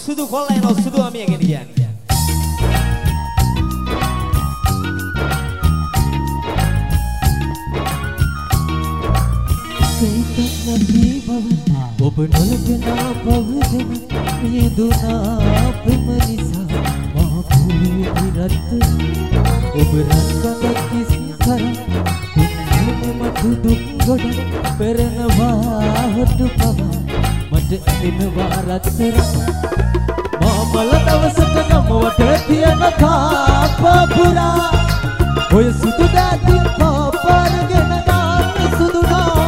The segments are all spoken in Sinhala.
සුදු කොල්ලයනෝ සුදු අමිය කියන කියන්නේ. ඔබ නොලපෙනා බවදෙන මියදුනා ප්‍රම නිසා මා පුරුදු රත් ඔබ රත්කඳ කිස්කර මට දුක් ගොඩ පෙරනවා හොටු පව මට එනවා රත්තරන් මා බල දවසට ගම වට තියන කාප පුරා ඔය සුදු දාතින් පාපාරගෙන ගන්න සුදු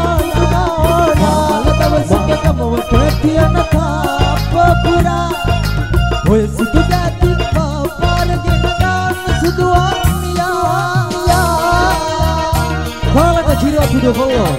තියන කාප පුරා ඔය සුදු දාතින් පාපාරගෙන ගන්න සුදු අම්මියා කාලක ජීරෝ පුදු හොයෝ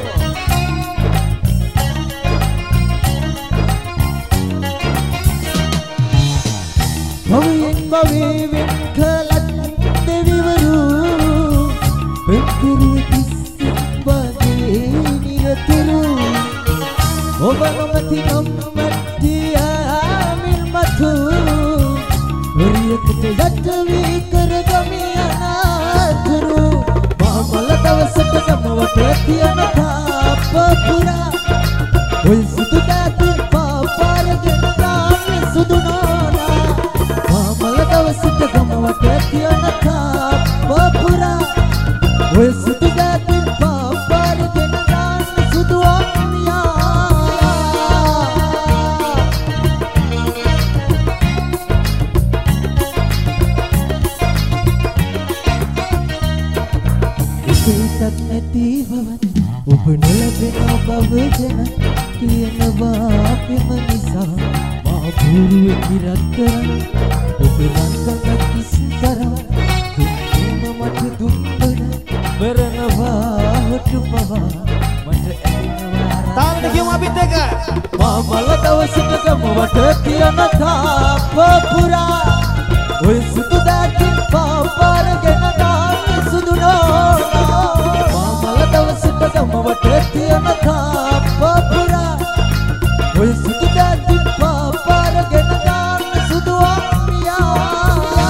භවෙන් කලත් දෙවිවරු පෙක්කිරි කිස්සි වගේ නිරතුරු ඔබ නොමැති නොමැතියාමින් මතු හොරියකට යට වී කරගමි අනාතුරු මාමල දවසට ගමවට තියන කාප පුරා ඔය සුදු දාතින් පාපාරගෙන ගන්න සුදු නෝනා මාමල දවසට ගමවට තියන කාප පුරා ඔය සුදු දාතින් පාපාරගෙන ගන්න සුදු සිතත් නැති බවත් ඔබ නොලැබෙන බවදෙන කියනවා ප්‍රම නිසා මා පුරුදු කිරත් කරන ඔබ රන්කඳ කිස් කරන දුන්නම මට දුන්නද මරනවා හොටු පවා මට ඇලෙනවා තාලට කියමු අපිත් එක මා බල දවසට ගමවට තියන කාප පුරා ඔය සුදු දාතින් පාපාරගෙන ගන්න සුදු නෝනා මාමල දවසට ගමවට තියන කාප පුරා ඔය සුදු දාතින් පාපාරගෙන ගන්න සුදු අම්මියා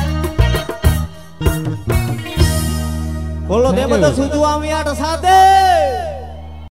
කොල්ලෝ දෙමළ සුදු අමියාට සාදේ